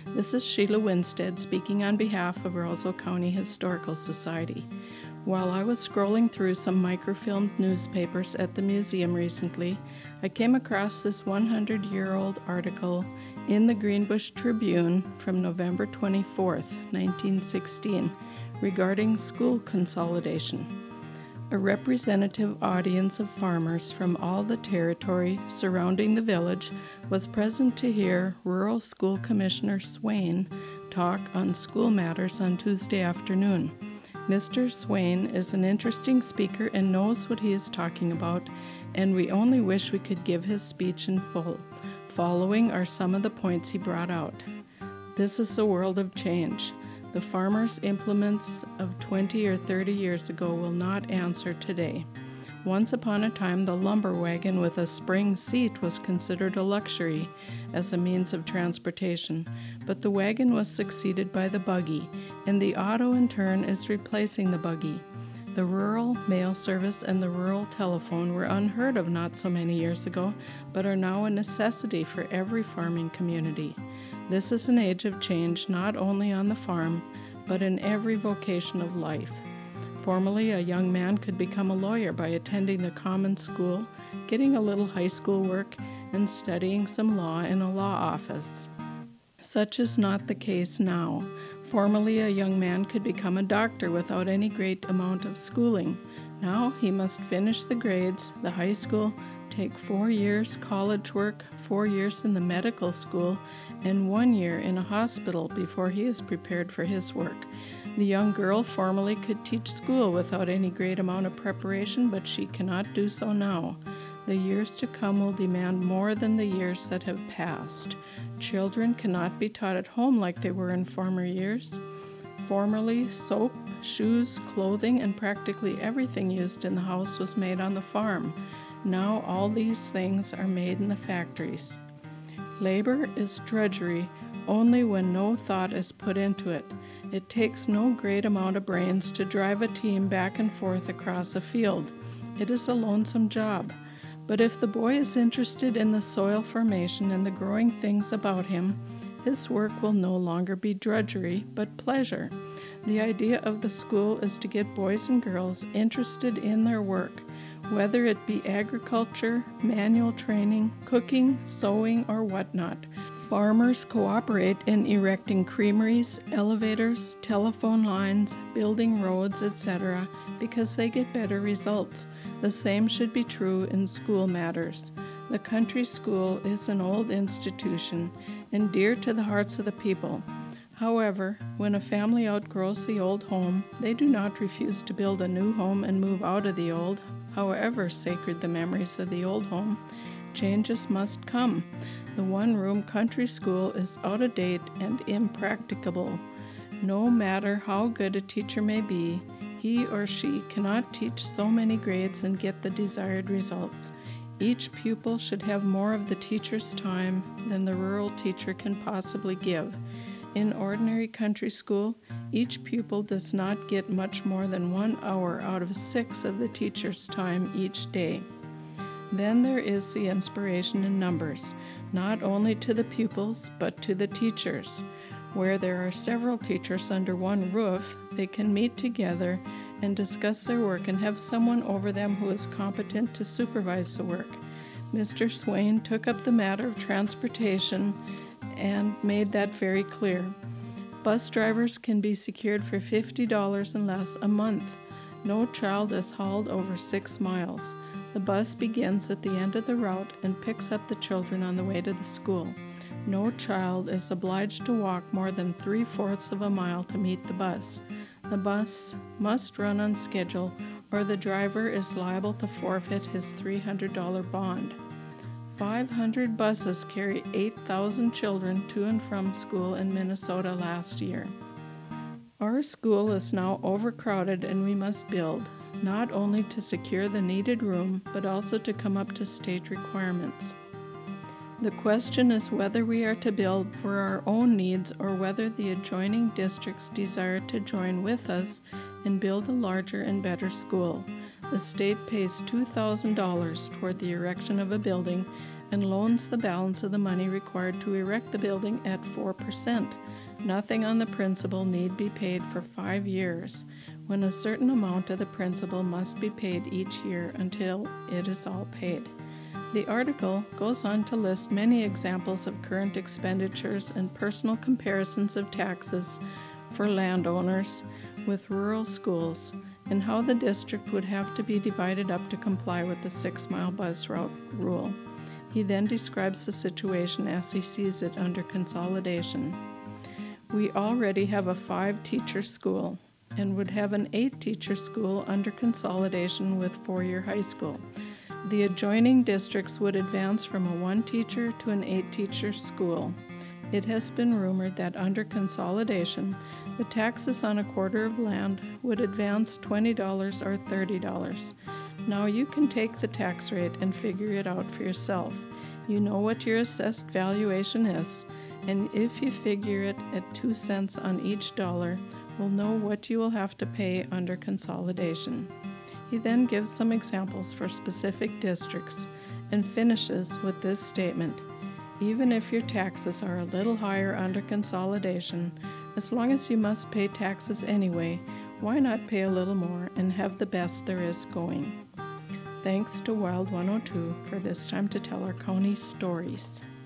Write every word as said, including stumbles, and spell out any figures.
This is Sheila Winstead speaking on behalf of Roseau County Historical Society. While I was scrolling through some microfilmed newspapers at the museum recently, I came across this hundred-year-old article in the Greenbush Tribune from November twenty-fourth, nineteen sixteen, regarding school consolidation. A representative audience of farmers from all the territory surrounding the village was present to hear Rural School Commissioner Swain talk on school matters on Tuesday afternoon. Mister Swain is an interesting speaker and knows what he is talking about, and we only wish we could give his speech in full. Following are some of the points he brought out. This is a world of change. The farmers' implements of twenty or thirty years ago will not answer today. Once upon a time, the lumber wagon with a spring seat was considered a luxury as a means of transportation, but the wagon was succeeded by the buggy, and the auto in turn is replacing the buggy. The rural mail service and the rural telephone were unheard of not so many years ago, but are now a necessity for every farming community. This is an age of change not only on the farm, but in every vocation of life. Formerly, a young man could become a lawyer by attending the common school, getting a little high school work, and studying some law in a law office. Such is not the case now. Formerly, a young man could become a doctor without any great amount of schooling. Now he must finish the grades, the high school, take four years college work, four years in the medical school, and one year in a hospital before he is prepared for his work. The young girl formerly could teach school without any great amount of preparation, but she cannot do so now. The years to come will demand more than the years that have passed. Children cannot be taught at home like they were in former years. Formerly, soap, shoes, clothing, and practically everything used in the house was made on the farm. Now all these things are made in the factories. Labor is drudgery only when no thought is put into it. It takes no great amount of brains to drive a team back and forth across a field. It is a lonesome job. But if the boy is interested in the soil formation and the growing things about him, his work will no longer be drudgery, but pleasure. The idea of the school is to get boys and girls interested in their work, whether it be agriculture, manual training, cooking, sewing, or whatnot. Farmers cooperate in erecting creameries, elevators, telephone lines, building roads, et cetera, because they get better results. The same should be true in school matters. The country school is an old institution and dear to the hearts of the people. However, when a family outgrows the old home, they do not refuse to build a new home and move out of the old, however sacred the memories of the old home. Changes must come. The one-room country school is out of date and impracticable. No matter how good a teacher may be, he or she cannot teach so many grades and get the desired results. Each pupil should have more of the teacher's time than the rural teacher can possibly give. In ordinary country school, each pupil does not get much more than one hour out of six of the teacher's time each day. Then there is the inspiration in numbers, not only to the pupils, but to the teachers. Where there are several teachers under one roof, they can meet together and discuss their work and have someone over them who is competent to supervise the work. Mister Swain took up the matter of transportation and made that very clear. Bus drivers can be secured for fifty dollars and less a month. No child is hauled over six miles. The bus begins at the end of the route and picks up the children on the way to the school. No child is obliged to walk more than three-fourths of a mile to meet the bus. The bus must run on schedule, or the driver is liable to forfeit his three hundred dollars bond. five hundred buses carry eight thousand children to and from school in Minnesota last year. Our school is now overcrowded and we must build, not only to secure the needed room, but also to come up to state requirements. The question is whether we are to build for our own needs or whether the adjoining districts desire to join with us and build a larger and better school. The state pays two thousand dollars toward the erection of a building, and loans the balance of the money required to erect the building at four percent. Nothing on the principal need be paid for five years, when a certain amount of the principal must be paid each year until it is all paid. The article goes on to list many examples of current expenditures and personal comparisons of taxes for landowners with rural schools, and how the district would have to be divided up to comply with the six-mile bus route rule. He then describes the situation as he sees it under consolidation. We already have a five-teacher school and would have an eight-teacher school under consolidation with four-year high school. The adjoining districts would advance from a one-teacher to an eight-teacher school. It has been rumored that under consolidation, the taxes on a quarter of land would advance twenty dollars or thirty dollars. Now you can take the tax rate and figure it out for yourself. You know what your assessed valuation is, and if you figure it at two cents on each dollar, we'll know what you will have to pay under consolidation. He then gives some examples for specific districts and finishes with this statement: even if your taxes are a little higher under consolidation, as long as you must pay taxes anyway, why not pay a little more and have the best there is going? Thanks to Wild one oh two for this time to tell our county stories.